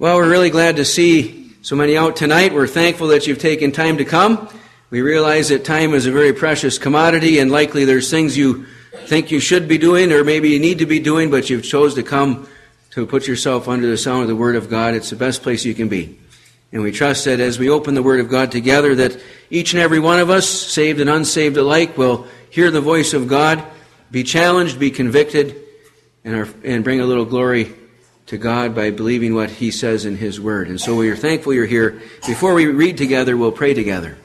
Well, we're really glad to see so many out tonight. We're thankful that you've taken time to come. We realize that time is a very precious commodity, and likely there's things you think you should be doing or maybe you need to be doing, but you've chose to come to put yourself under the sound of the Word of God. It's the best place you can be. And we trust that as we open the Word of God together, that each and every one of us, saved and unsaved alike, will hear the voice of God, be challenged, be convicted, and bring a little glory to God by believing what He says in His Word. And so we are thankful you're here. Before we read together, we'll pray together.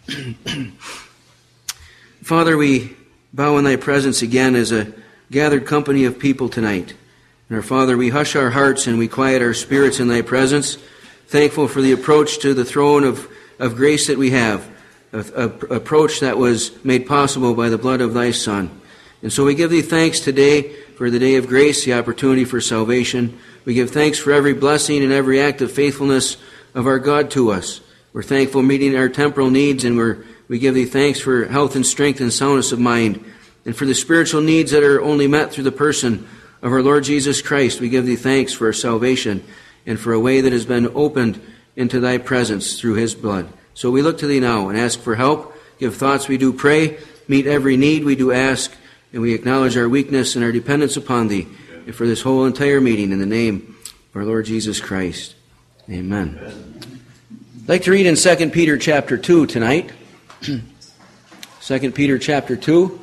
Father, we bow in Thy presence again as a gathered company of people tonight. And our Father, we hush our hearts and we quiet our spirits in Thy presence, thankful for the approach to the throne of grace that we have, an approach that was made possible by the blood of Thy Son. And so we give Thee thanks today for the day of grace, the opportunity for salvation. We give thanks for every blessing and every act of faithfulness of our God to us. We're thankful meeting our temporal needs, and we give Thee thanks for health and strength and soundness of mind, and for the spiritual needs that are only met through the person of our Lord Jesus Christ. We give Thee thanks for our salvation and for a way that has been opened into Thy presence through His blood. So we look to Thee now and ask for help. Give thoughts, we do pray. Meet every need, we do ask. And we acknowledge our weakness and our dependence upon Thee. And for this whole entire meeting, in the name of our Lord Jesus Christ. Amen. I'd like to read in 2 Peter chapter 2 tonight. 2 Peter chapter 2.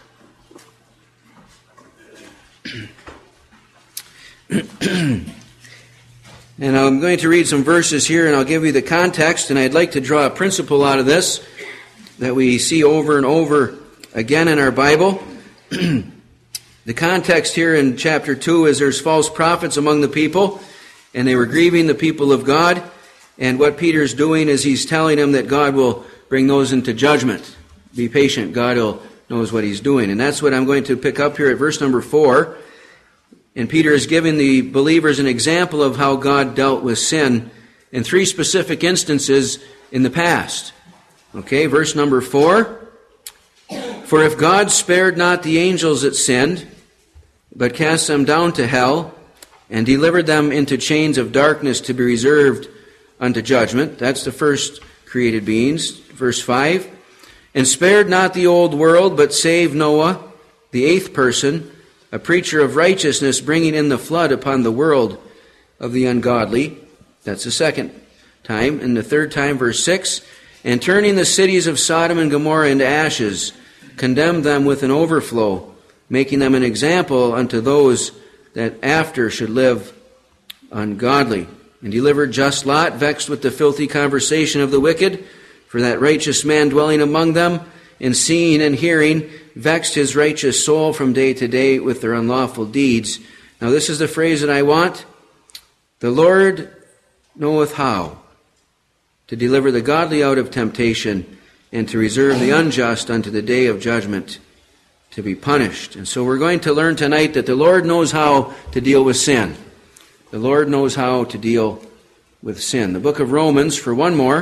And I'm going to read some verses here, and I'll give you the context, and I'd like to draw a principle out of this that we see over and over again in our Bible. The context here in chapter 2 is there's false prophets among the people, and they were grieving the people of God, and what Peter's doing is he's telling them that God will bring those into judgment. Be patient, God knows what He's doing. And that's what I'm going to pick up here at verse number 4. And Peter is giving the believers an example of how God dealt with sin in 3 specific instances in the past. Okay, verse number 4. For if God spared not the angels that sinned, but cast them down to hell, and delivered them into chains of darkness to be reserved unto judgment. That's the first created beings. Verse 5. And spared not the old world, but saved Noah, the 8th person, a preacher of righteousness, bringing in the flood upon the world of the ungodly. That's the second time. And the third time, verse 6. And turning the cities of Sodom and Gomorrah into ashes, condemned them with an overflow, making them an example unto those that after should live ungodly. And delivered just Lot, vexed with the filthy conversation of the wicked, for that righteous man dwelling among them, and seeing and hearing, vexed his righteous soul from day to day with their unlawful deeds. Now this is the phrase that I want. The Lord knoweth how to deliver the godly out of temptation, and to reserve the unjust unto the day of judgment, to be punished. And so we're going to learn tonight that the Lord knows how to deal with sin. The Lord knows how to deal with sin. The book of Romans, for one more.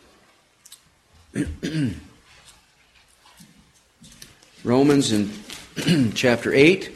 Romans in chapter 8.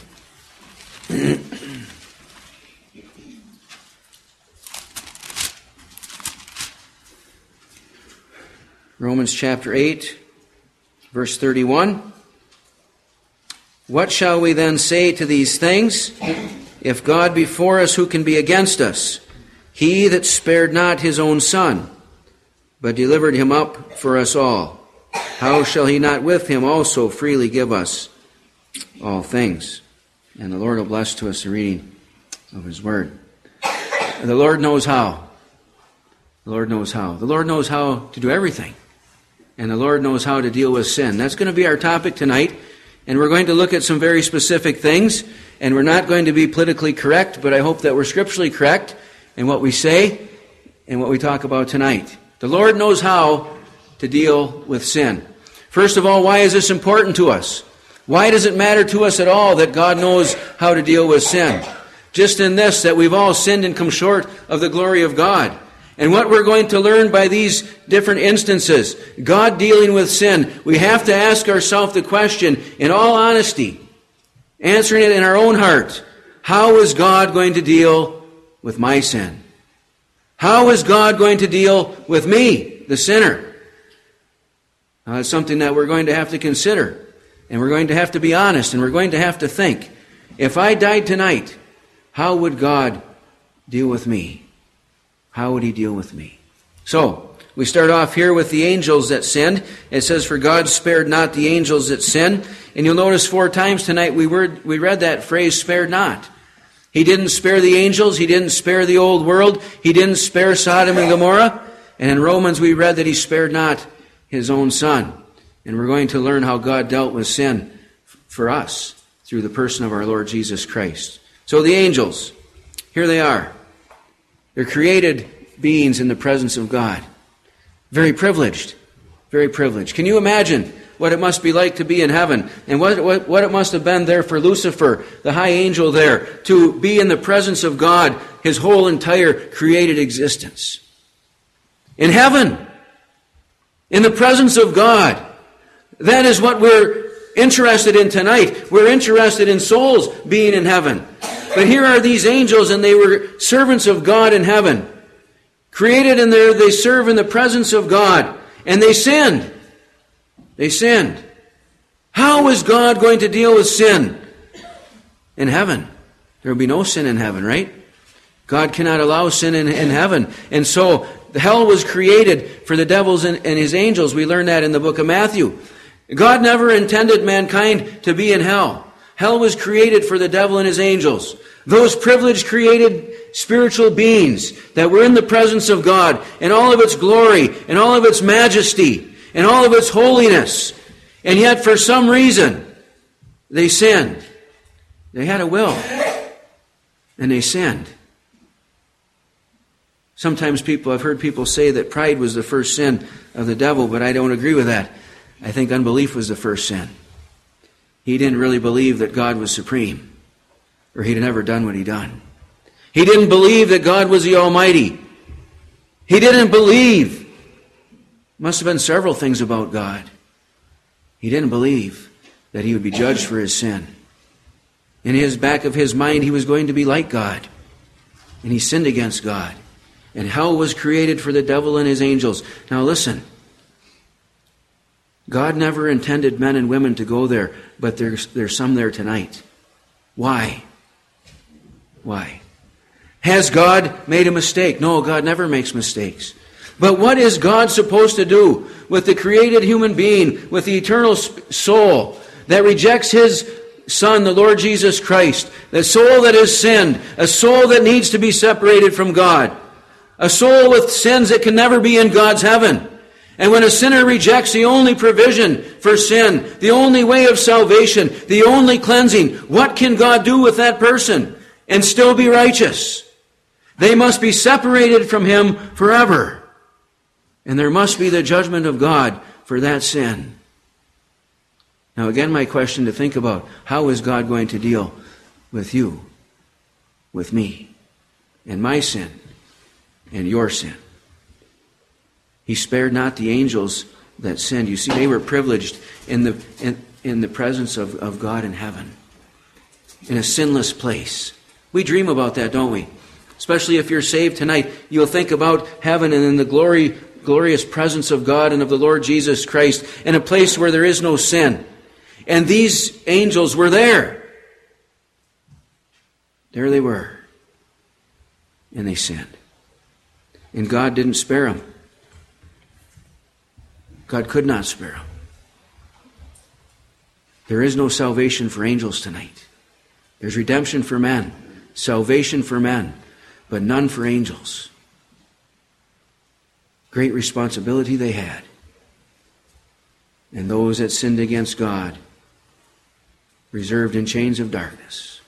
Romans chapter 8, verse 31. What shall we then say to these things? If God be for us, who can be against us? He that spared not His own Son, but delivered Him up for us all, how shall He not with Him also freely give us all things? And the Lord will bless to us the reading of His Word. And the Lord knows how. The Lord knows how. The Lord knows how to do everything. And the Lord knows how to deal with sin. That's going to be our topic tonight. And we're going to look at some very specific things. And we're not going to be politically correct, but I hope that we're scripturally correct in what we say and what we talk about tonight. The Lord knows how to deal with sin. First of all, why is this important to us? Why does it matter to us at all that God knows how to deal with sin? Just in this, that we've all sinned and come short of the glory of God. And what we're going to learn by these different instances, God dealing with sin, we have to ask ourselves the question, in all honesty, answering it in our own heart, how is God going to deal with my sin? How is God going to deal with me, the sinner? It's something that we're going to have to consider. And we're going to have to be honest, and we're going to have to think. If I died tonight, how would God deal with me? How would He deal with me? So, we start off here with the angels that sinned. It says, for God spared not the angels that sinned. And you'll notice 4 times tonight we read that phrase, spared not. He didn't spare the angels. He didn't spare the old world. He didn't spare Sodom and Gomorrah. And in Romans we read that He spared not His own Son. And we're going to learn how God dealt with sin for us through the person of our Lord Jesus Christ. So the angels, here they are. They're created beings in the presence of God. Very privileged. Very privileged. Can you imagine what it must be like to be in heaven? And what it must have been there for Lucifer, the high angel there, to be in the presence of God, his whole entire created existence. In heaven. In the presence of God. That is what we're interested in tonight. We're interested in souls being in heaven. But here are these angels, and they were servants of God in heaven. Created in there, they serve in the presence of God. And they sinned. They sinned. How is God going to deal with sin? In heaven. There will be no sin in heaven, right? God cannot allow sin in heaven. And so, hell was created for the devils and his angels. We learn that in the book of Matthew. God never intended mankind to be in hell. Hell was created for the devil and his angels. Those privileged created spiritual beings that were in the presence of God in all of its glory and all of its majesty and all of its holiness. And yet for some reason they sinned. They had a will and they sinned. Sometimes I've heard people say that pride was the first sin of the devil, but I don't agree with that. I think unbelief was the first sin. He didn't really believe that God was supreme, or he'd never done what he done. He didn't believe that God was the Almighty. He didn't believe. Must have been several things about God. He didn't believe that he would be judged for his sin. In his back of his mind, he was going to be like God. And he sinned against God. And hell was created for the devil and his angels. Now listen. God never intended men and women to go there, but there's some there tonight. Why? Why? Has God made a mistake? No, God never makes mistakes. But what is God supposed to do with the created human being, with the eternal soul that rejects his Son, the Lord Jesus Christ, the soul that has sinned, a soul that needs to be separated from God, a soul with sins that can never be in God's heaven? And when a sinner rejects the only provision for sin, the only way of salvation, the only cleansing, what can God do with that person and still be righteous? They must be separated from him forever. And there must be the judgment of God for that sin. Now again, my question to think about, how is God going to deal with you, with me, and my sin, and your sin? He spared not the angels that sinned. You see, they were privileged in the presence of God in heaven, in a sinless place. We dream about that, don't we? Especially if you're saved tonight, you'll think about heaven and in the glorious presence of God and of the Lord Jesus Christ, in a place where there is no sin. And these angels were there. There they were. And they sinned. And God didn't spare them. God could not spare them. There is no salvation for angels tonight. There's redemption for men, salvation for men, but none for angels. Great responsibility they had. And those that sinned against God, reserved in chains of darkness.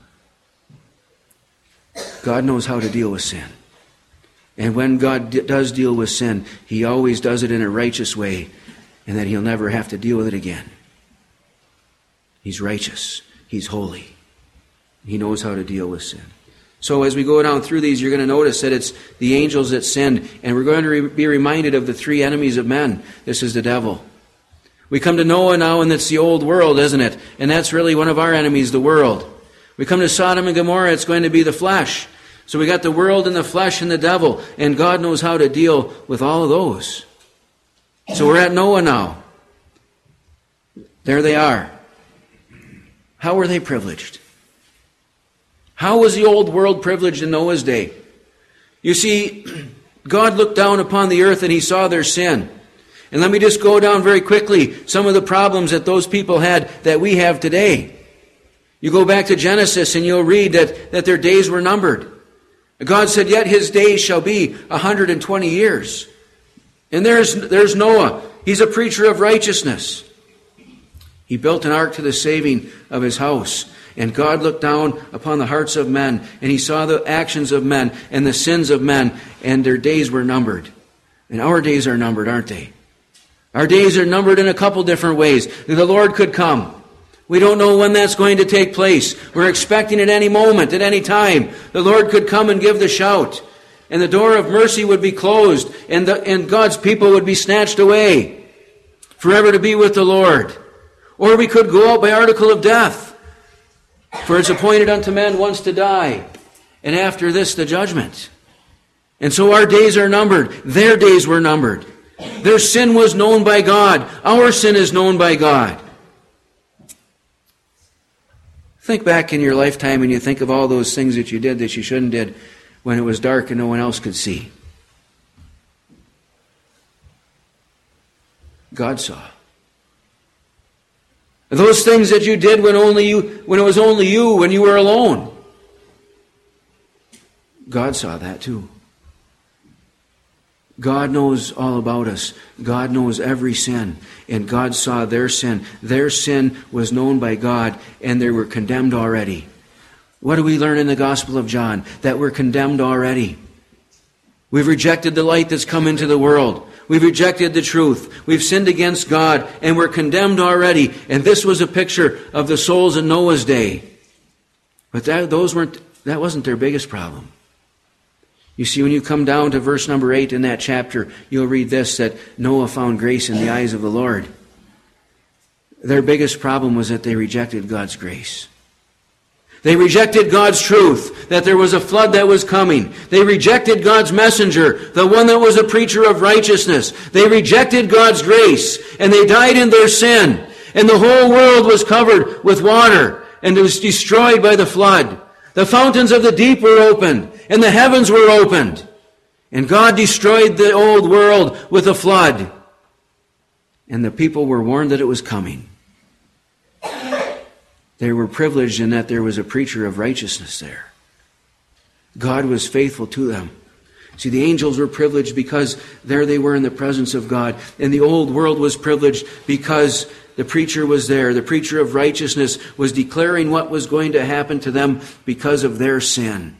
God knows how to deal with sin. And when God does deal with sin, he always does it in a righteous way, and that he'll never have to deal with it again. He's righteous. He's holy. He knows how to deal with sin. So as we go down through these, you're going to notice that it's the angels that sinned, and we're going to be reminded of the 3 enemies of men. This is the devil. We come to Noah now, and it's the old world, isn't it? And that's really one of our enemies, the world. We come to Sodom and Gomorrah, it's going to be the flesh. So we got the world and the flesh and the devil, and God knows how to deal with all of those. So we're at Noah now. There they are. How were they privileged? How was the old world privileged in Noah's day? You see, God looked down upon the earth and He saw their sin. And let me just go down very quickly some of the problems that those people had that we have today. You go back to Genesis and you'll read that their days were numbered. God said, yet his days shall be 120 years. And there's Noah. He's a preacher of righteousness. He built an ark to the saving of his house. And God looked down upon the hearts of men, and He saw the actions of men and the sins of men, and their days were numbered. And our days are numbered, aren't they? Our days are numbered in a couple different ways. The Lord could come. We don't know when that's going to take place. We're expecting at any moment, at any time. The Lord could come and give the shout. And the door of mercy would be closed. And God's people would be snatched away. Forever to be with the Lord. Or we could go out by article of death. For it's appointed unto men once to die. And after this the judgment. And so our days are numbered. Their days were numbered. Their sin was known by God. Our sin is known by God. Think back in your lifetime and you think of all those things that you did that you shouldn't did when it was dark and no one else could see. God saw. Those things that you did when it was only you, when you were alone. God saw that too. God knows all about us. God knows every sin. And God saw their sin. Their sin was known by God, and they were condemned already. What do we learn in the Gospel of John? That we're condemned already. We've rejected the light that's come into the world. We've rejected the truth. We've sinned against God, and we're condemned already. And this was a picture of the souls in Noah's day. But that wasn't their biggest problem. You see, when you come down to verse number 8 in that chapter, you'll read this, that Noah found grace in the eyes of the Lord. Their biggest problem was that they rejected God's grace. They rejected God's truth, that there was a flood that was coming. They rejected God's messenger, the one that was a preacher of righteousness. They rejected God's grace, and they died in their sin. And the whole world was covered with water, and it was destroyed by the flood. The fountains of the deep were opened, and the heavens were opened. And God destroyed the old world with a flood. And the people were warned that it was coming. They were privileged in that there was a preacher of righteousness there. God was faithful to them. See, the angels were privileged because there they were in the presence of God. And the old world was privileged because the preacher was there. The preacher of righteousness was declaring what was going to happen to them because of their sin.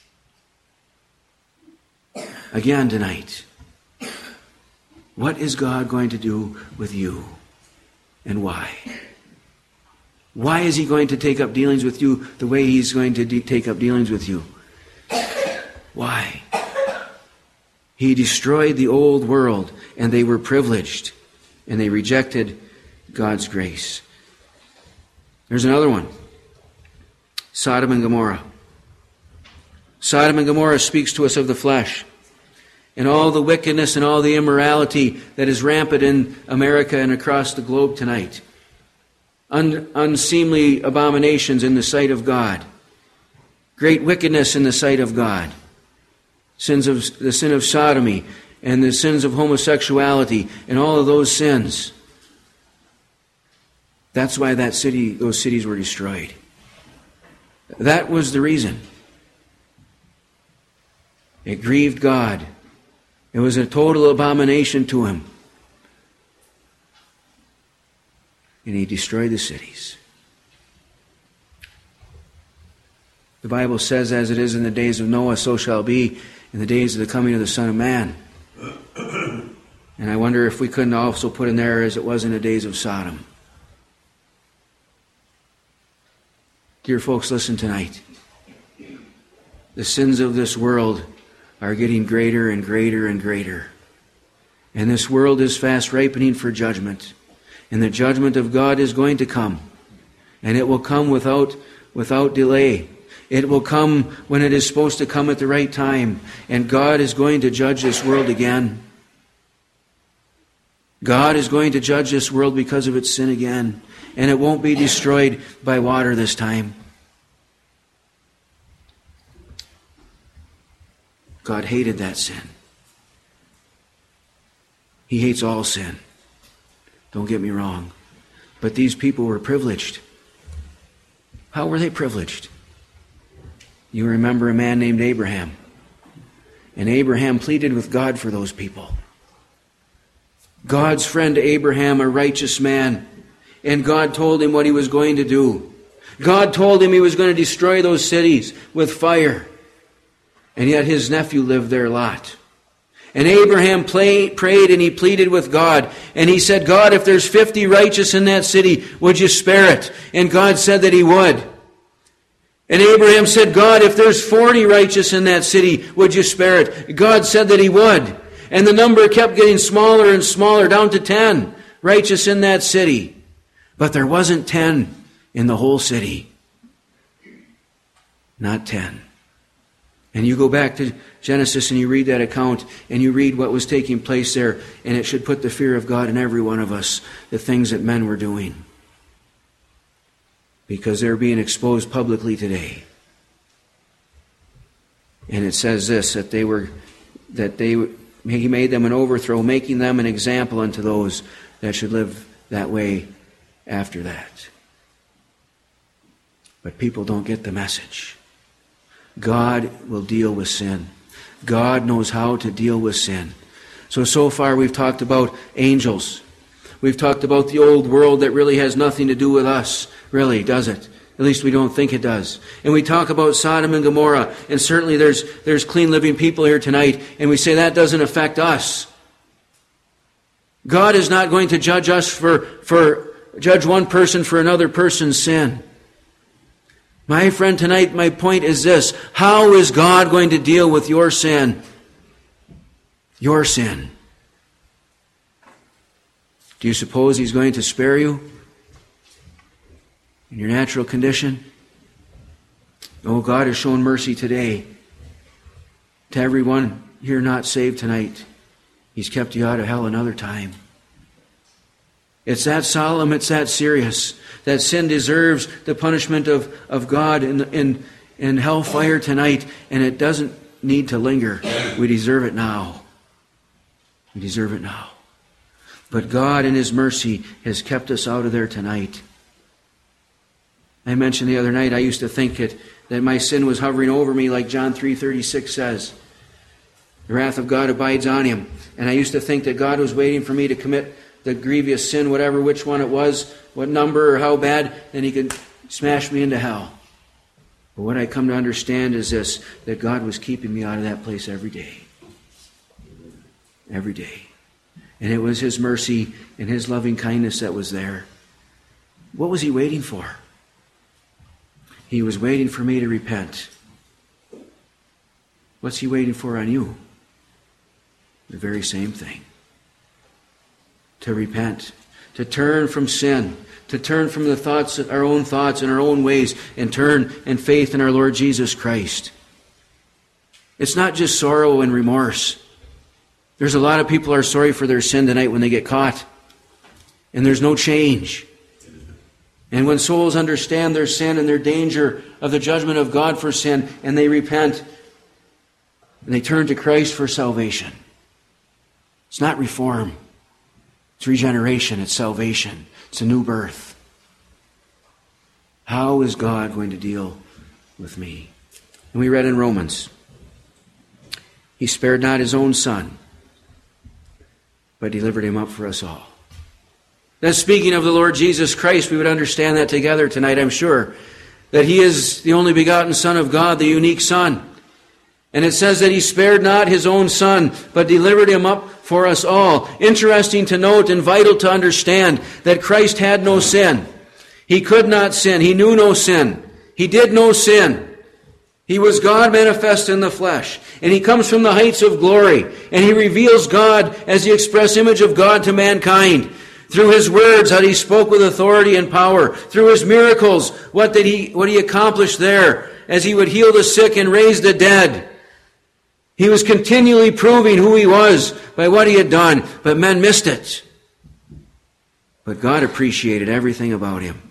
Again tonight, what is God going to do with you, and why? Why is He going to take up dealings with you the way He's going to take up dealings with you? Why? He destroyed the old world, and they were privileged, and they rejected God's grace. There's another one. Sodom and Gomorrah. Sodom and Gomorrah speaks to us of the flesh and all the wickedness and all the immorality that is rampant in America and across the globe tonight. Unseemly abominations in the sight of God. Great wickedness in the sight of God. The sin of sodomy and the sins of homosexuality and all of those sins. That's why those cities were destroyed. That was the reason. It grieved God. It was a total abomination to Him. And He destroyed the cities. The Bible says, as it is in the days of Noah, so shall it be in the days of the coming of the Son of Man. And I wonder if we couldn't also put in there, as it was in the days of Sodom. Dear folks, listen tonight. The sins of this world are getting greater and greater and greater. And this world is fast ripening for judgment. And the judgment of God is going to come. And it will come without delay. It will come when it is supposed to come at the right time. And God is going to judge this world again. God is going to judge this world because of its sin again. And it won't be destroyed by water this time. God hated that sin. He hates all sin. Don't get me wrong. But these people were privileged. How were they privileged? You remember a man named Abraham. And Abraham pleaded with God for those people. God's friend Abraham, a righteous man. And God told him what he was going to do. God told him he was going to destroy those cities with fire. And yet his nephew lived there, Lot. And Abraham prayed and he pleaded with God. And he said, God, if there's 50 righteous in that city, would you spare it? And God said that he would. And Abraham said, God, if there's 40 righteous in that city, would you spare it? God said that he would. And the number kept getting smaller and smaller, down to 10 righteous in that city. But there wasn't 10 in the whole city. Not 10. And you go back to Genesis and you read that account and you read what was taking place there, and it should put the fear of God in every one of us, the things that men were doing. Because they're being exposed publicly today. And it says this, he made them an overthrow, making them an example unto those that should live that way after that. But people don't get the message. God will deal with sin. God knows how to deal with sin. So far we've talked about angels. We've talked about the old world that really has nothing to do with us. Really, does it? At least we don't think it does. And we talk about Sodom and Gomorrah. And certainly there's clean living people here tonight. And we say that doesn't affect us. God is not going to judge us judge one person for another person's sin. My friend, tonight my point is this. How is God going to deal with your sin? Your sin. Do you suppose He's going to spare you in your natural condition? Oh, God has shown mercy today to everyone here not saved tonight. He's kept you out of hell another time. It's that solemn, it's that serious, that sin deserves the punishment of God in hellfire tonight, and it doesn't need to linger. We deserve it now. We deserve it now. But God in His mercy has kept us out of there tonight. I mentioned the other night, I used to think that my sin was hovering over me, like John 3:36 says. The wrath of God abides on him. And I used to think that God was waiting for me to commit the grievous sin, whatever which one it was, what number or how bad, then He could smash me into hell. But what I come to understand is this, that God was keeping me out of that place every day. Every day. And it was His mercy and His loving kindness that was there. What was He waiting for? He was waiting for me to repent. What's He waiting for on you? The very same thing. To repent. To turn from sin. To turn from our own thoughts and our own ways, and turn in faith in our Lord Jesus Christ. It's not just sorrow and remorse. There's a lot of people who are sorry for their sin tonight when they get caught. And there's no change. And when souls understand their sin and their danger of the judgment of God for sin, and they repent, and they turn to Christ for salvation. It's not reform. It's regeneration. It's salvation. It's a new birth. How is God going to deal with me? And we read in Romans, He spared not His own Son, but delivered Him up for us all. Now, speaking of the Lord Jesus Christ, we would understand that together tonight, I'm sure. That He is the only begotten Son of God, the unique Son. And it says that He spared not His own Son, but delivered Him up for us all. Interesting to note and vital to understand that Christ had no sin. He could not sin. He knew no sin. He did no sin. He was God manifest in the flesh. And He comes from the heights of glory. And He reveals God as the express image of God to mankind. Through His words, how He spoke with authority and power. Through His miracles, what He accomplished there. as he would heal the sick and raise the dead. He was continually proving who he was by what he had done, but men missed it. But God appreciated everything about him.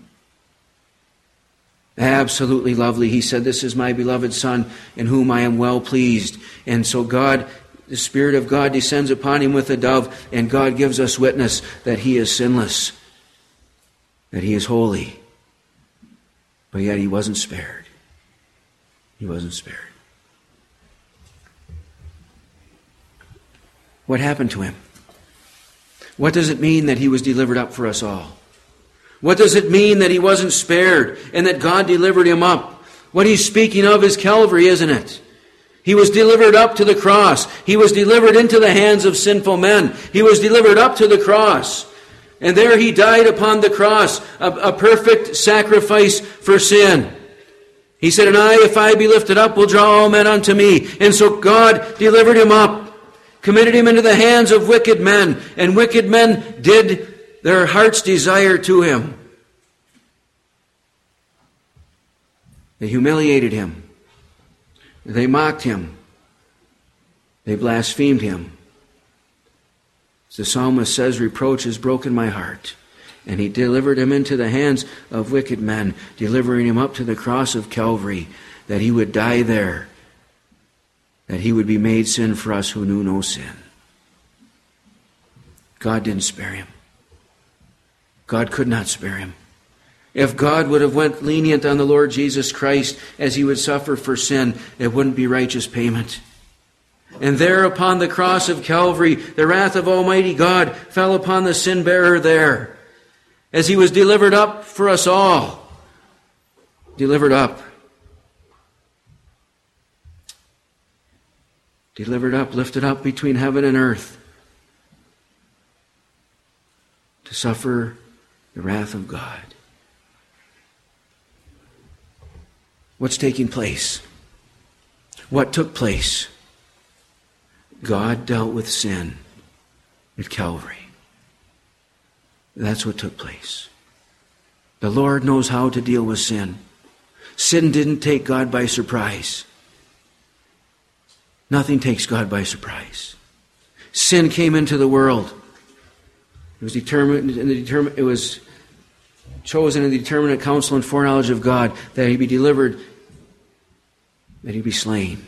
Absolutely lovely. He said, "This is my beloved Son, in whom I am well pleased." And so God, the Spirit of God descends upon him with a dove, and God gives us witness that he is sinless, that he is holy. But yet he wasn't spared. He wasn't spared. What happened to him? What does it mean that he was delivered up for us all? What does it mean that he wasn't spared and that God delivered him up? What he's speaking of is Calvary, isn't it? He was delivered up to the cross. He was delivered into the hands of sinful men. He was delivered up to the cross. And there he died upon the cross, a perfect sacrifice for sin. He said, "And I, if I be lifted up, will draw all men unto me." And so God delivered him up, committed him into the hands of wicked men, and wicked men did their heart's desire to him. They humiliated him. They mocked him. They blasphemed him. As the psalmist says, "Reproach has broken my heart." And he delivered him into the hands of wicked men, delivering him up to the cross of Calvary, that he would die there, that he would be made sin for us who knew no sin. God didn't spare him. God could not spare him. If God would have went lenient on the Lord Jesus Christ as he would suffer for sin, it wouldn't be righteous payment. And there upon the cross of Calvary, the wrath of Almighty God fell upon the sin bearer there, as he was delivered up for us all. Delivered up. Delivered up, lifted up between heaven and earth, to suffer the wrath of God. What's taking place? What took place? God dealt with sin at Calvary. That's what took place. The Lord knows how to deal with sin. Sin didn't take God by surprise. Nothing takes God by surprise. Sin came into the world. It was it was chosen in the determinate counsel and foreknowledge of God that he be delivered, that he be slain.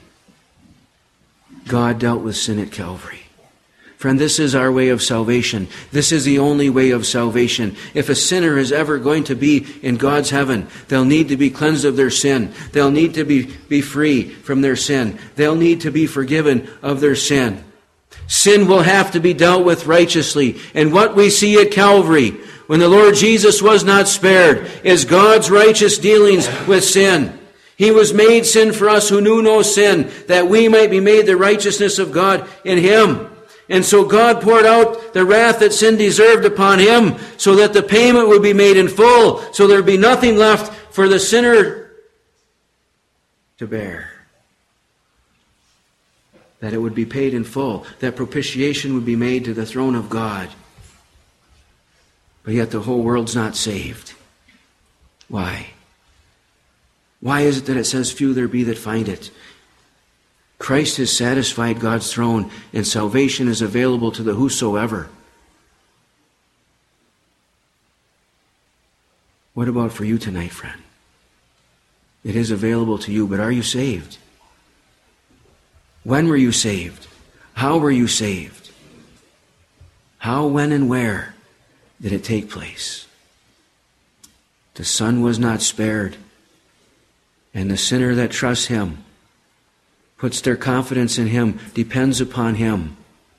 God dealt with sin at Calvary. Friend, this is our way of salvation. This is the only way of salvation. If a sinner is ever going to be in God's heaven, they'll need to be cleansed of their sin. They'll need to be free from their sin. They'll need to be forgiven of their sin. Sin will have to be dealt with righteously. And what we see at Calvary, when the Lord Jesus was not spared, is God's righteous dealings with sin. He was made sin for us who knew no sin, that we might be made the righteousness of God in him. And so God poured out the wrath that sin deserved upon him, so that the payment would be made in full, so there would be nothing left for the sinner to bear. That it would be paid in full, that propitiation would be made to the throne of God. But yet the whole world's not saved. Why? Why is it that it says, "Few there be that find it"? Christ has satisfied God's throne, and salvation is available to the whosoever. What about for you tonight, friend? It is available to you, but are you saved? When were you saved? How were you saved? How, when, and where did it take place? The Son was not spared, and the sinner that trusts him, puts their confidence in him, depends upon him.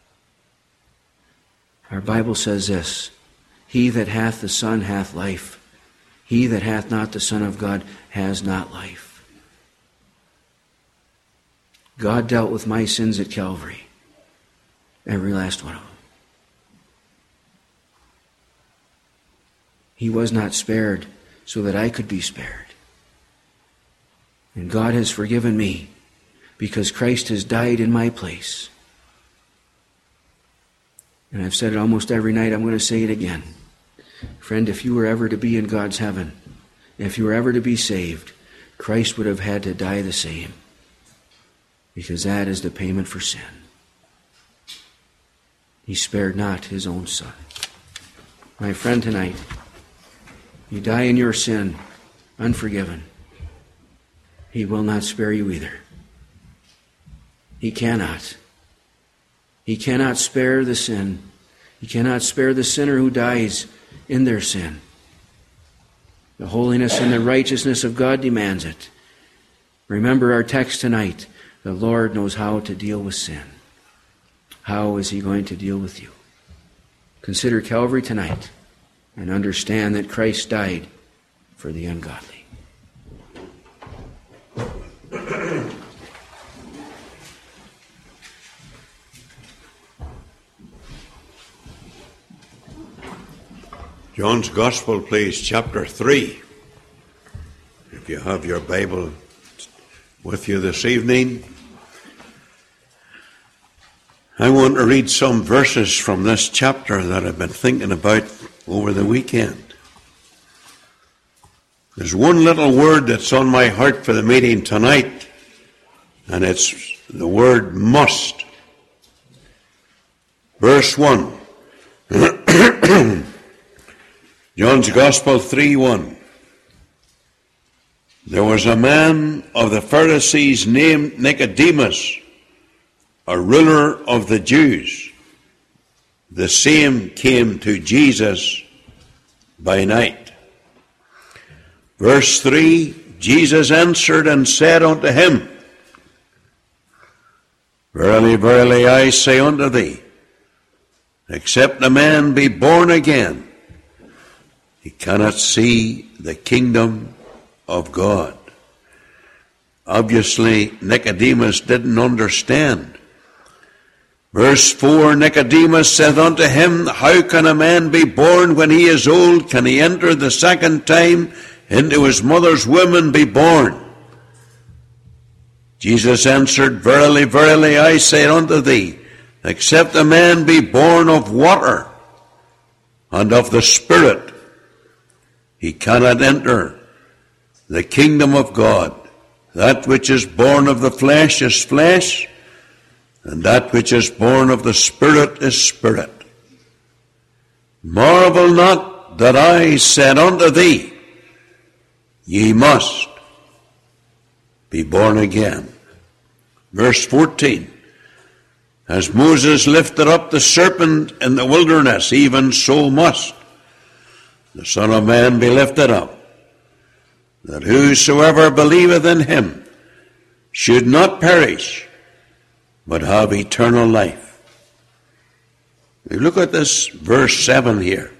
Our Bible says this: "He that hath the Son hath life. He that hath not the Son of God has not life." God dealt with my sins at Calvary. Every last one of them. He was not spared so that I could be spared. And God has forgiven me, because Christ has died in my place. And I've said it almost every night. I'm going to say it again. Friend, if you were ever to be in God's heaven, if you were ever to be saved, Christ would have had to die the same, because that is the payment for sin. He spared not his own Son. My friend, tonight, you die in your sin, unforgiven. He will not spare you either. He cannot. He cannot spare the sin. He cannot spare the sinner who dies in their sin. The holiness and the righteousness of God demands it. Remember our text tonight. The Lord knows how to deal with sin. How is he going to deal with you? Consider Calvary tonight and understand that Christ died for the ungodly. John's Gospel, please, chapter 3. If you have your Bible with you this evening, I want to read some verses from this chapter that I've been thinking about over the weekend. There's one little word that's on my heart for the meeting tonight, and it's the word must. Verse 1. John's Gospel 3:1. There was a man of the Pharisees named Nicodemus, a ruler of the Jews. The same came to Jesus by night. Verse 3, Jesus answered and said unto him, Verily, verily, I say unto thee, except a man be born again, he cannot see the kingdom of God. Obviously, Nicodemus didn't understand. Verse 4, Nicodemus said unto him, How can a man be born when he is old? Can he enter the second time into his mother's womb and be born? Jesus answered, Verily, verily, I say unto thee, except a man be born of water and of the Spirit, he cannot enter the kingdom of God. That which is born of the flesh is flesh, and that which is born of the Spirit is spirit. Marvel not that I said unto thee, Ye must be born again. Verse 14. As Moses lifted up the serpent in the wilderness, even so must the Son of Man be lifted up, that whosoever believeth in him should not perish, but have eternal life. We look at this verse 7 here.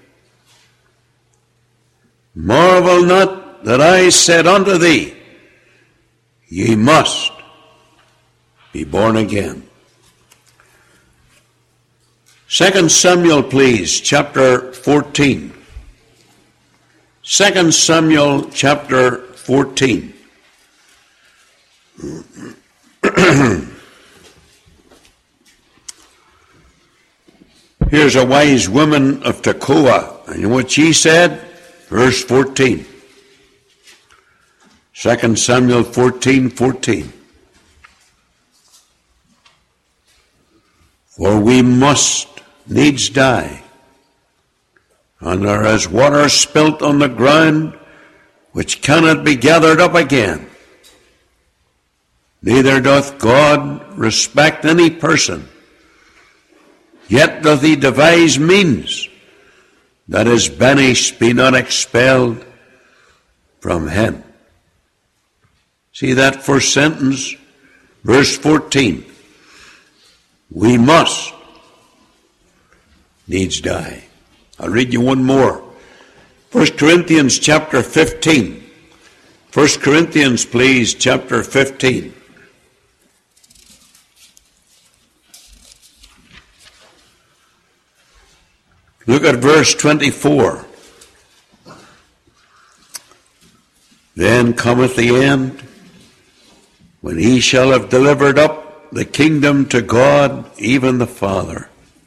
Marvel not that I said unto thee, Ye must be born again. 2 Samuel, please, chapter 14. 2 Samuel chapter 14. Here's a wise woman of Tekoa. And you know what she said? Verse 14. 2 Samuel 14:14. For we must needs die, and there is water spilt on the ground which cannot be gathered up again. Neither doth God respect any person, yet doth he devise means that his banished be not expelled from him. See that first sentence, verse 14. We must needs die. I'll read you one more. 1 Corinthians chapter 15. 1 Corinthians, please, chapter 15. Look at verse 24. Then cometh the end, when he shall have delivered up the kingdom to God, even the Father.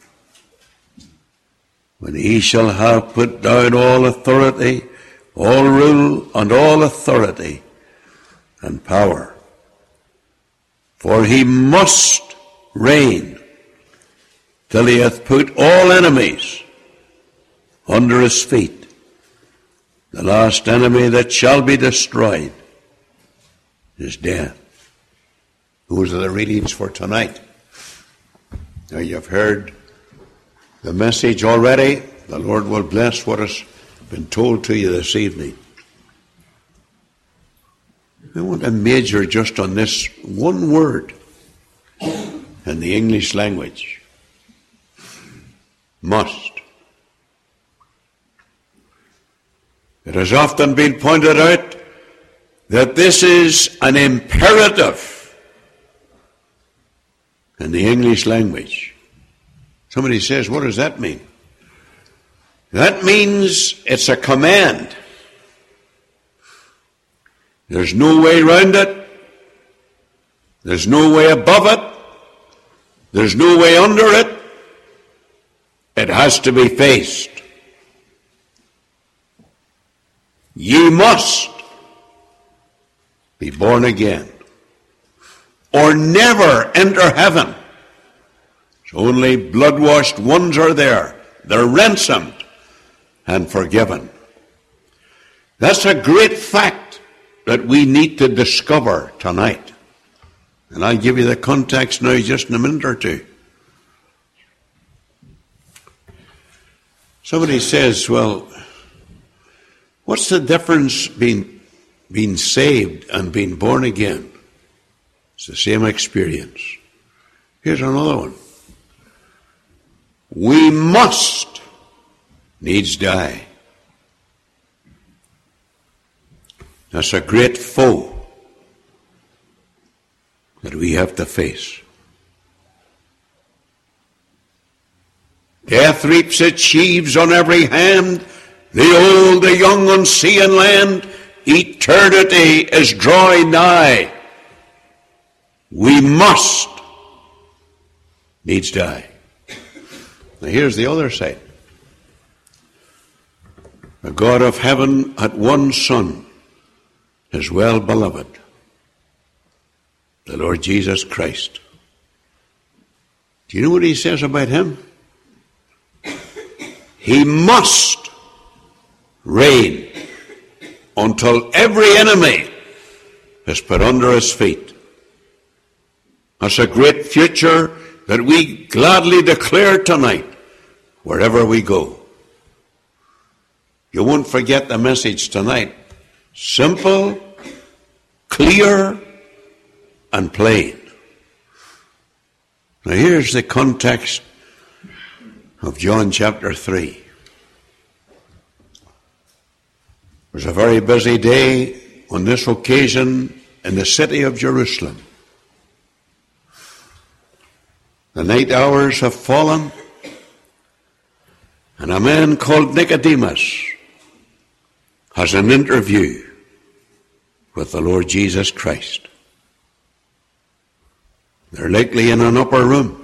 When he shall have put down all authority, all rule, and all authority and power. For he must reign till he hath put all enemies under his feet. The last enemy that shall be destroyed is death. Those are the readings for tonight. Now you've heard the message already. The Lord will bless what has been told to you this evening. I want to major just on this one word in the English language. Must. It has often been pointed out that this is an imperative in the English language. Somebody says, what does that mean? That means it's a command. There's no way around it. There's no way above it. There's no way under it. It has to be faced. Ye must be born again, or never enter heaven. So only blood-washed ones are there. They're ransomed and forgiven. That's a great fact that we need to discover tonight. And I'll give you the context now just in a minute or two. Somebody says, well, what's the difference being saved and being born again? It's the same experience. Here's another one. We must needs die. That's a great foe that we have to face. Death reaps its sheaves on every hand. The old, the young, on sea and land. Eternity is drawing nigh. We must needs die. Now here's the other side. The God of heaven had one Son, his well-beloved, the Lord Jesus Christ. Do you know what he says about him? He must reign until every enemy is put under his feet. That's a great future that we gladly declare tonight, wherever we go. You won't forget the message tonight. Simple, clear, and plain. Now here's the context of John chapter 3. It was a very busy day on this occasion in the city of Jerusalem. The night hours have fallen, and a man called Nicodemus has an interview with the Lord Jesus Christ. They're likely in an upper room.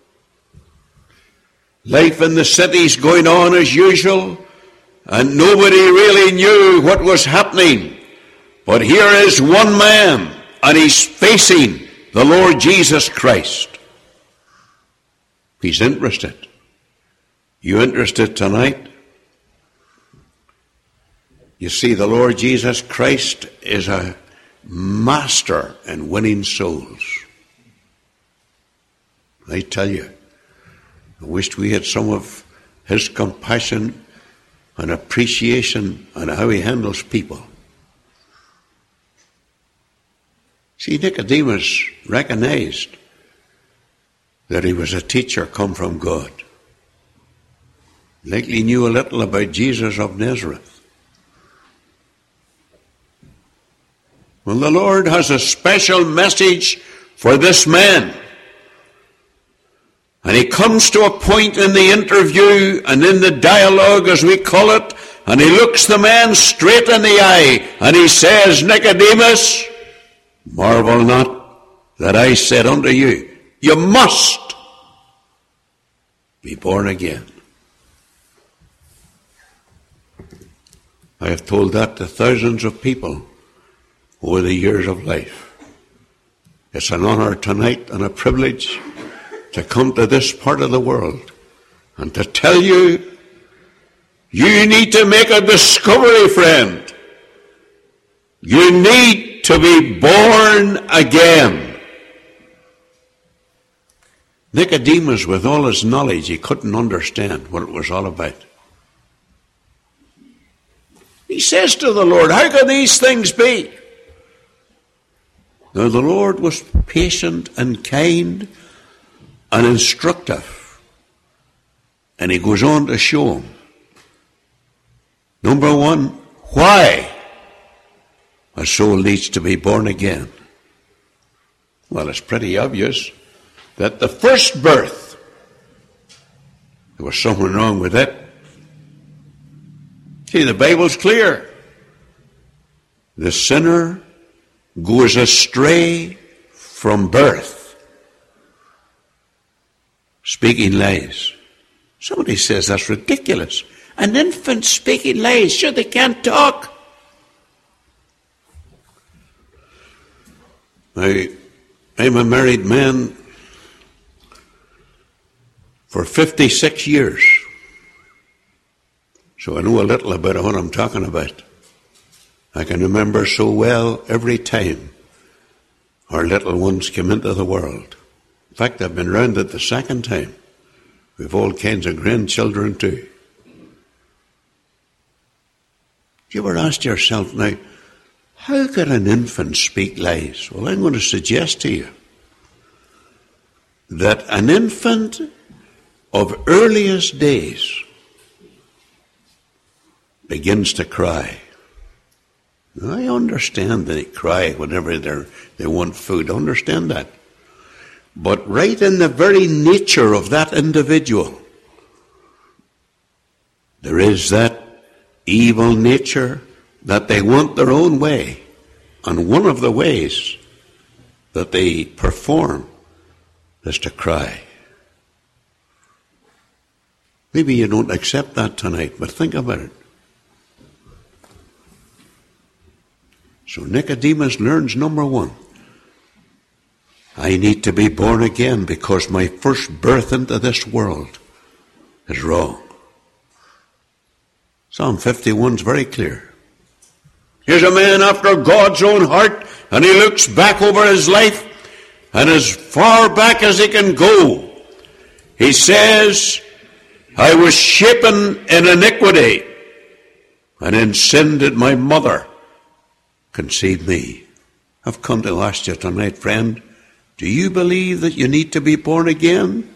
Life in the city's going on as usual, and nobody really knew what was happening. But here is one man, and he's facing the Lord Jesus Christ. He's interested. You interested tonight? You see, the Lord Jesus Christ is a master in winning souls. I tell you, I wished we had some of his compassion and appreciation on how he handles people. See, Nicodemus recognized that he was a teacher come from God. Likely knew a little about Jesus of Nazareth. Well, the Lord has a special message for this man. And he comes to a point in the interview and in the dialogue, as we call it, and he looks the man straight in the eye, and he says, Nicodemus, marvel not that I said unto you, you must be born again. I have told that to thousands of people over the years of life. It's an honor tonight and a privilege to come to this part of the world and to tell you, you need to make a discovery, friend. You need to be born again. Nicodemus, with all his knowledge, he couldn't understand what it was all about. He says to the Lord, how can these things be? Now the Lord was patient and kind and instructive. And he goes on to show him. Number one, why a soul needs to be born again. Well, it's pretty obvious that the first birth, there was something wrong with it. See, the Bible's clear. The sinner goes astray from birth, speaking lies. Somebody says that's ridiculous. An infant speaking lies. Sure, they can't talk. I'm a married man for 56 years. So I know a little about what I'm talking about. I can remember so well every time our little ones came into the world. In fact, I've been round it the second time. We've all kinds of grandchildren too. Have you ever asked yourself now, how can an infant speak lies? Well, I'm going to suggest to you that an infant of earliest days begins to cry. Now, I understand they cry whenever they want food. I understand that. But right in the very nature of that individual, there is that evil nature that they want their own way. And one of the ways that they perform is to cry. Maybe you don't accept that tonight, but think about it. So Nicodemus learns, number one, I need to be born again because my first birth into this world is wrong. Psalm 51 is very clear. Here's a man after God's own heart, and he looks back over his life, and as far back as he can go, he says, I was shapen in iniquity, and in sin did my mother conceive me. I've come to ask you tonight, friend, do you believe that you need to be born again?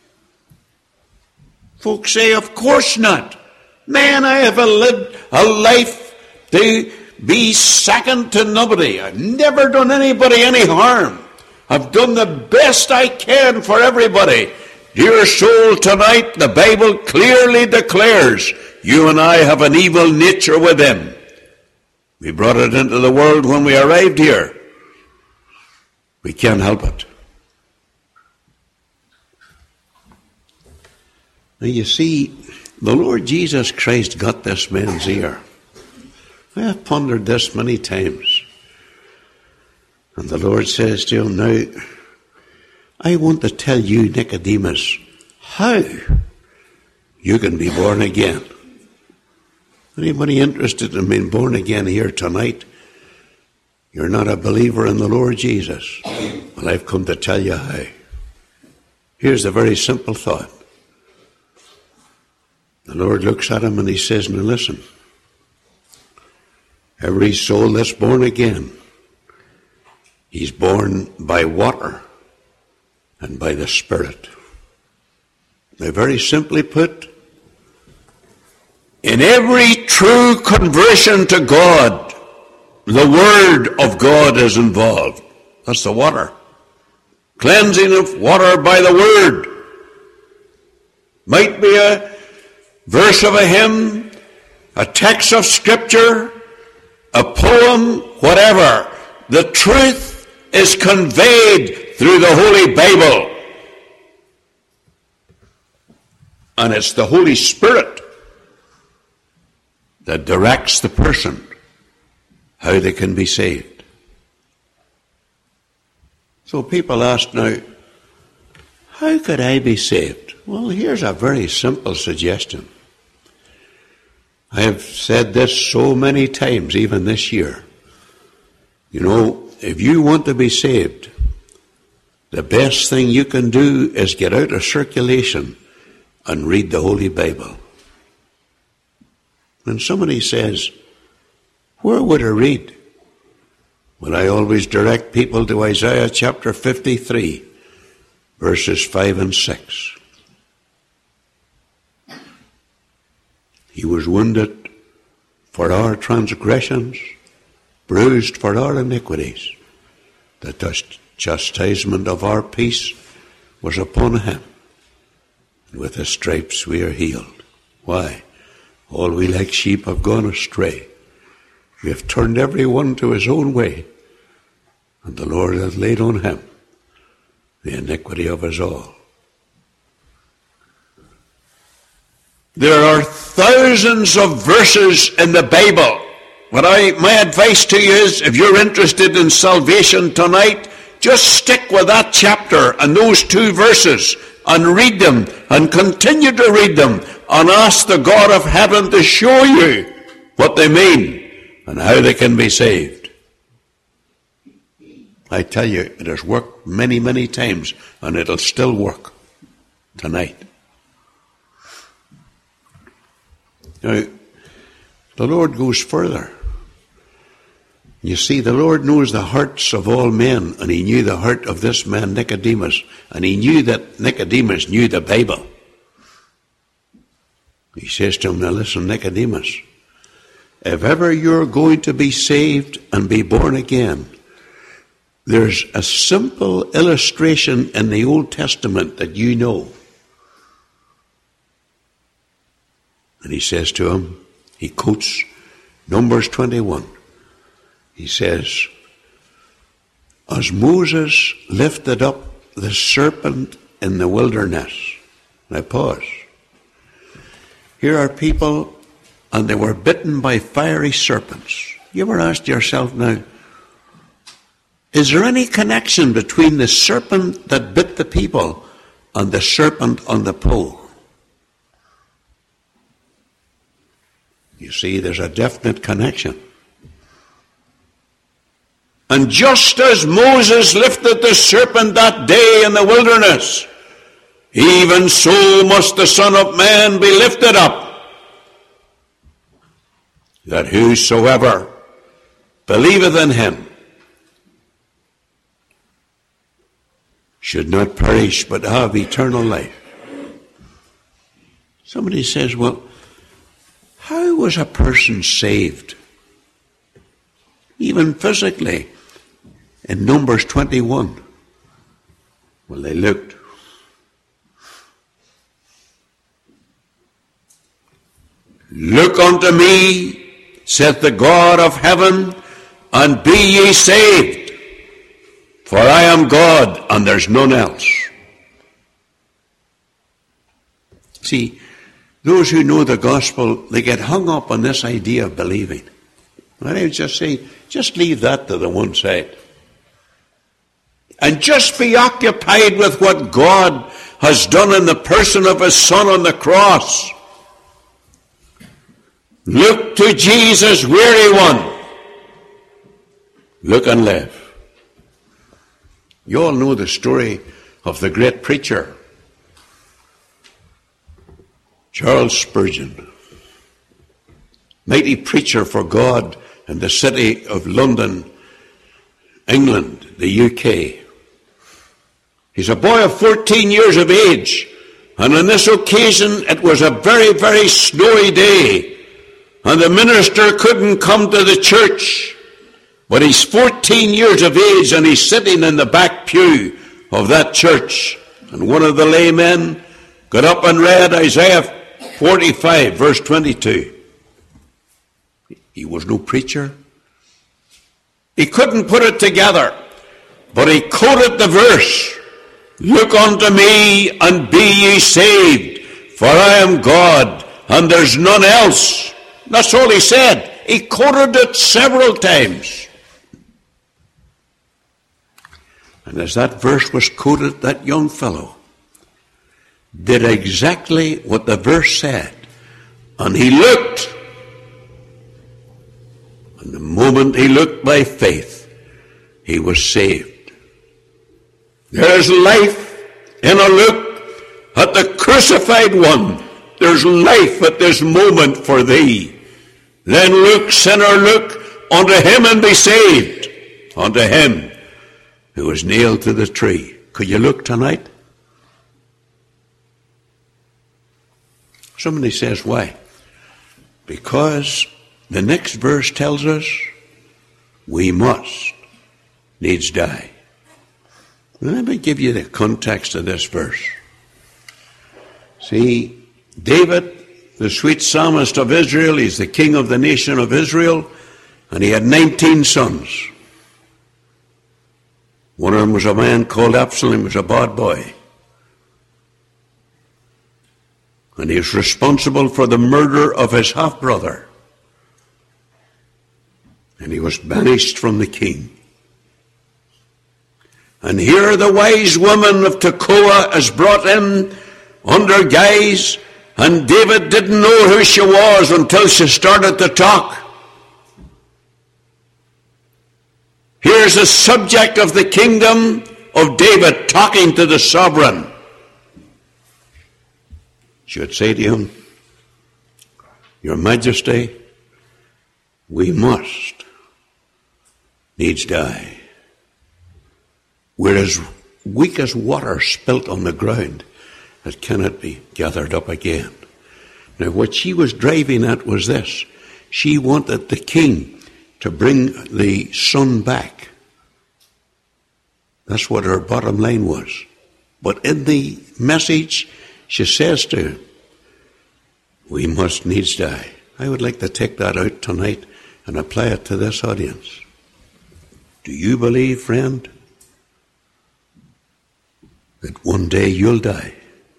Folks say, of course not. Man, I have lived a life to be second to nobody. I've never done anybody any harm. I've done the best I can for everybody. Dear soul, tonight the Bible clearly declares you and I have an evil nature within. We brought it into the world when we arrived here. We can't help it. Now you see, the Lord Jesus Christ got this man's ear. I have pondered this many times. And the Lord says to him, now, I want to tell you, Nicodemus, how you can be born again. Anybody interested in being born again here tonight? You're not a believer in the Lord Jesus. Well, I've come to tell you how. Here's a very simple thought. The Lord looks at him and he says, now listen, every soul that's born again, he's born by water and by the Spirit. Now, very simply put, in every true conversion to God, the Word of God is involved. That's the water. Cleansing of water by the Word. Might be a verse of a hymn, a text of Scripture, a poem, whatever. The truth is conveyed through the Holy Bible. And it's the Holy Spirit that directs the person how they can be saved. So people ask now, how could I be saved? Well, here's a very simple suggestion. I have said this so many times, even this year. You know, if you want to be saved, the best thing you can do is get out of circulation and read the Holy Bible. When somebody says, where would I read? Well, I always direct people to Isaiah chapter 53, verses 5 and 6. He was wounded for our transgressions, bruised for our iniquities. The chastisement of our peace was upon him. And with his stripes we are healed. Why? All we like sheep have gone astray. We have turned every one to his own way. And the Lord hath laid on him the iniquity of us all. There are thousands of verses in the Bible. My advice to you is, if you're interested in salvation tonight, just stick with that chapter and those 2 verses and read them and continue to read them and ask the God of heaven to show you what they mean and how they can be saved. I tell you, it has worked many, many times, and it'll still work tonight. Now, the Lord goes further. You see, the Lord knows the hearts of all men, and he knew the heart of this man Nicodemus, and he knew that Nicodemus knew the Bible. He says to him, now listen, Nicodemus, if ever you're going to be saved and be born again, there's a simple illustration in the Old Testament that you know. And he says to him, he quotes Numbers 21. He says, as Moses lifted up the serpent in the wilderness. Now pause. Here are people, and they were bitten by fiery serpents. You ever asked yourself now, is there any connection between the serpent that bit the people and the serpent on the pole? You see, there's a definite connection. And just as Moses lifted the serpent that day in the wilderness, even so must the Son of Man be lifted up, that whosoever believeth in him should not perish but have eternal life. Somebody says, well, how was a person saved? Even physically. In Numbers 21. Well, they looked. Look unto me, saith the God of heaven, and be ye saved. For I am God, and there's none else. See, those who know the gospel, they get hung up on this idea of believing. And I would just say, just leave that to the one side. And just be occupied with what God has done in the person of his Son on the cross. Look to Jesus, weary one. Look and live. You all know the story of the great preacher, Charles Spurgeon. Mighty preacher for God in the city of London, England, the UK. He's a boy of 14 years of age, and on this occasion it was a very, very snowy day, and the minister couldn't come to the church, but he's 14 years of age and he's sitting in the back pew of that church, and one of the laymen got up and read Isaiah 45, verse 22. He was no preacher. He couldn't put it together, but he quoted the verse. Look unto me and be ye saved, for I am God, and there's none else. That's all he said. He quoted it several times. And as that verse was quoted, that young fellow did exactly what the verse said. And he looked. And the moment he looked by faith, he was saved. There's life in a look at the crucified one. There's life at this moment for thee. Then look, sinner, look unto him and be saved. Unto him who was nailed to the tree. Could you look tonight? Somebody says, why? Because the next verse tells us we must needs die. Let me give you the context of this verse. See, David, the sweet psalmist of Israel, he's the king of the nation of Israel, and he had 19 sons. One of them was a man called Absalom, was a bad boy. And he was responsible for the murder of his half-brother. And he was banished from the king. And here the wise woman of Tekoa is brought in under guise, and David didn't know who she was until she started to talk. Here's the subject of the kingdom of David talking to the sovereign. She would say to him, Your Majesty, we must needs die. We're as weak as water spilt on the ground that cannot be gathered up again. Now what she was driving at was this. She wanted the king to bring the son back. That's what her bottom line was. But in the message, she says to him, we must needs die. I would like to take that out tonight and apply it to this audience. Do you believe, friend, that one day you'll die?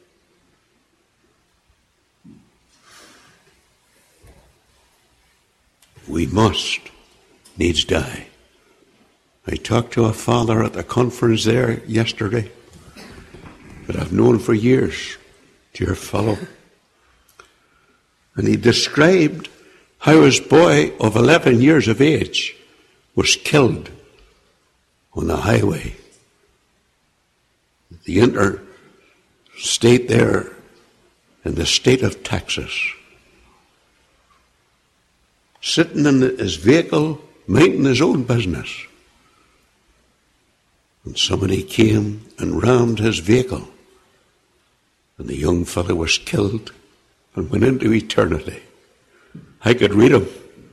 We must needs die. I talked to a father at the conference there yesterday that I've known for years, dear fellow. And he described how his boy of 11 years of age was killed on the highway. The interstate there in the state of Texas. Sitting in his vehicle, minding his own business. And somebody came and rammed his vehicle. And the young fellow was killed and went into eternity. I could read him.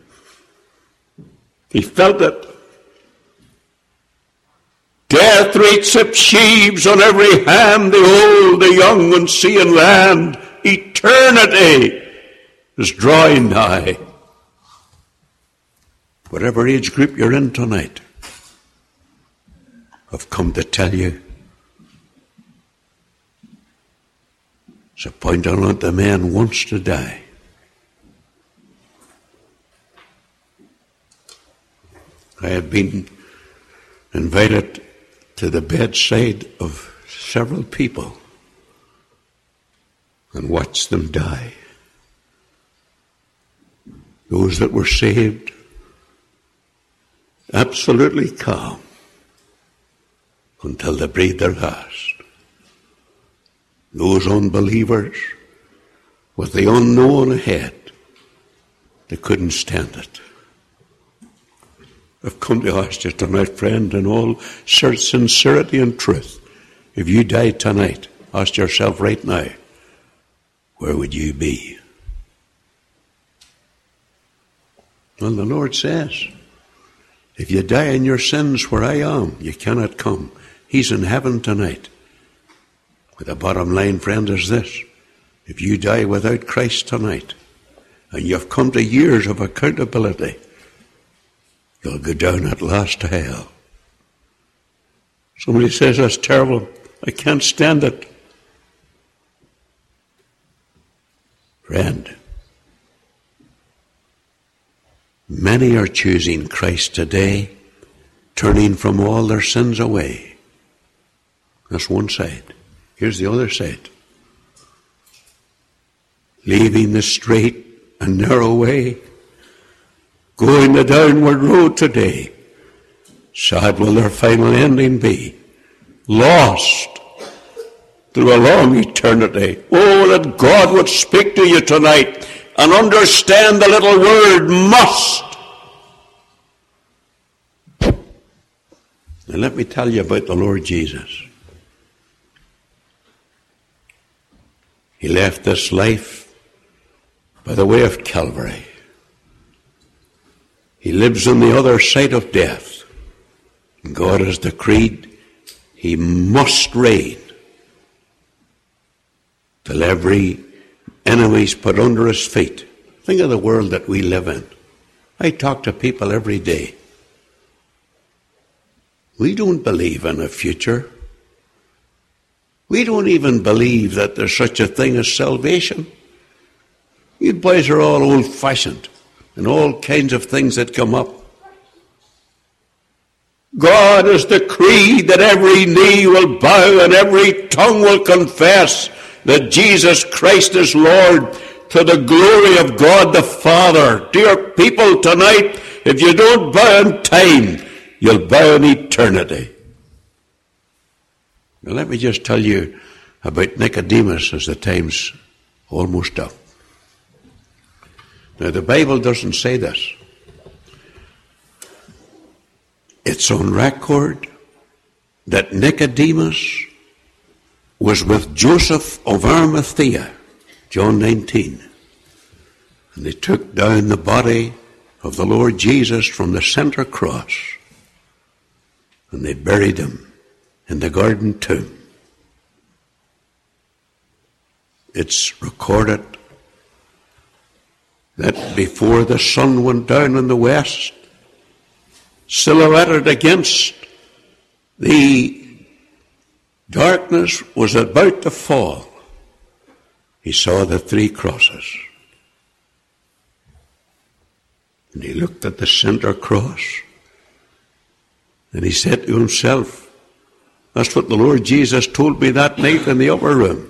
He felt it. Death reads its sheaves on every hand, the old, the young, and sea and land. Eternity is drawing nigh. Whatever age group you're in tonight, I've come to tell you, it's a point on what the man wants to die. I had been invited to the bedside of several people and watched them die. Those that were saved, absolutely calm until they breathed their last. Those unbelievers with the unknown ahead, they couldn't stand it. I've come to ask you tonight, friend, in all sincerity and truth, if you died tonight, ask yourself right now, where would you be? Well, the Lord says, if you die in your sins where I am, you cannot come. He's in heaven tonight. But the bottom line, friend, is this. If you die without Christ tonight, and you've come to years of accountability, you'll go down at last to hell. Somebody says, that's terrible. I can't stand it. Friend, many are choosing Christ today, turning from all their sins away. That's one side. Here's the other side. Leaving the straight and narrow way, going the downward road today, sad will their final ending be, lost through a long eternity. Oh, that God would speak to you tonight and understand the little word must. And let me tell you about the Lord Jesus. He left this life by the way of Calvary. He lives on the other side of death. God has decreed he must reign till every enemy's put under his feet. Think of the world that we live in. I talk to people every day. We don't believe in a future. We don't even believe that there's such a thing as salvation. You boys are all old-fashioned and all kinds of things that come up. God has decreed that every knee will bow and every tongue will confess that Jesus Christ is Lord, to the glory of God the Father. Dear people, tonight, if you don't bow in time, you'll bow in eternity. Now let me just tell you about Nicodemus as the time's almost up. Now the Bible doesn't say this. It's on record that Nicodemus was with Joseph of Arimathea, John 19. And they took down the body of the Lord Jesus from the center cross and they buried him in the garden tomb. It's recorded that before the sun went down in the west, silhouetted against the darkness was about to fall, he saw the three crosses. And he looked at the center cross and he said to himself, that's what the Lord Jesus told me that night in the upper room.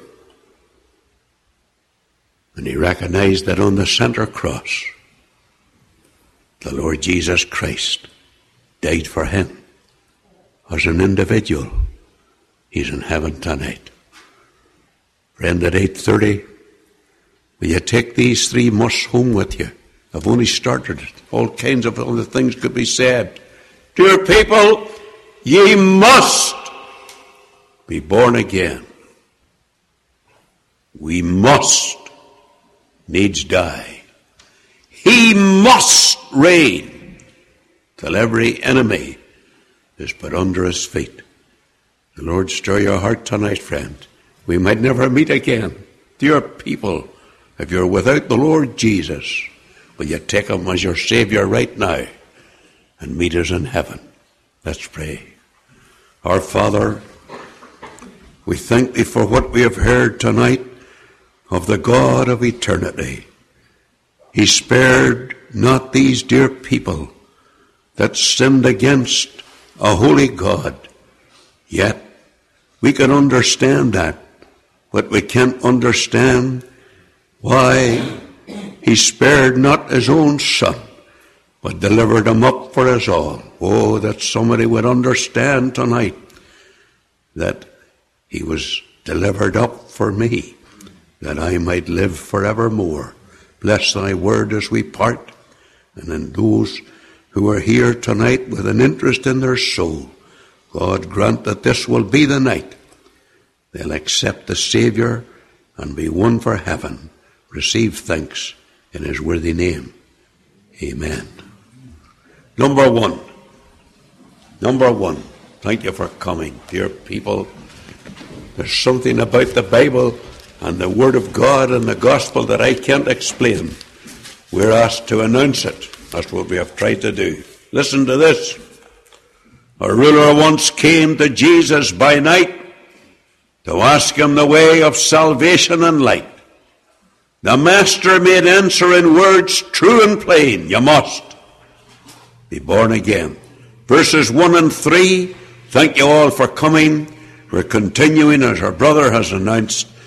And he recognized that on the center cross, the Lord Jesus Christ died for him as an individual. He's in heaven tonight. Friend, at 8:30, will you take these three musts home with you? I've only started it. All kinds of other things could be said. Dear people, ye must be born again. We must needs die. He must reign till every enemy is put under his feet. The Lord stir your heart tonight, friend. We might never meet again. Dear people, if you're without the Lord Jesus, will you take him as your Savior right now and meet us in heaven? Let's pray. Our Father, we thank thee for what we have heard tonight of the God of eternity. He spared not these dear people that sinned against a holy God. Yet we can understand that, but we can't understand why he spared not his own son, but delivered him up for us all. Oh, that somebody would understand tonight that he was delivered up for me, that I might live forevermore. Bless thy word as we part, and in those who are here tonight with an interest in their soul, God, grant that this will be the night they'll accept the Savior and be won for heaven. Receive thanks in his worthy name. Amen. Number one. Thank you for coming, dear people. There's something about the Bible and the Word of God and the Gospel that I can't explain. We're asked to announce it. That's what we have tried to do. Listen to this. A ruler once came to Jesus by night to ask him the way of salvation and light. The master made answer in words true and plain. You must be born again. Verses 1 and 3. Thank you all for coming. We're continuing, as our brother has announced,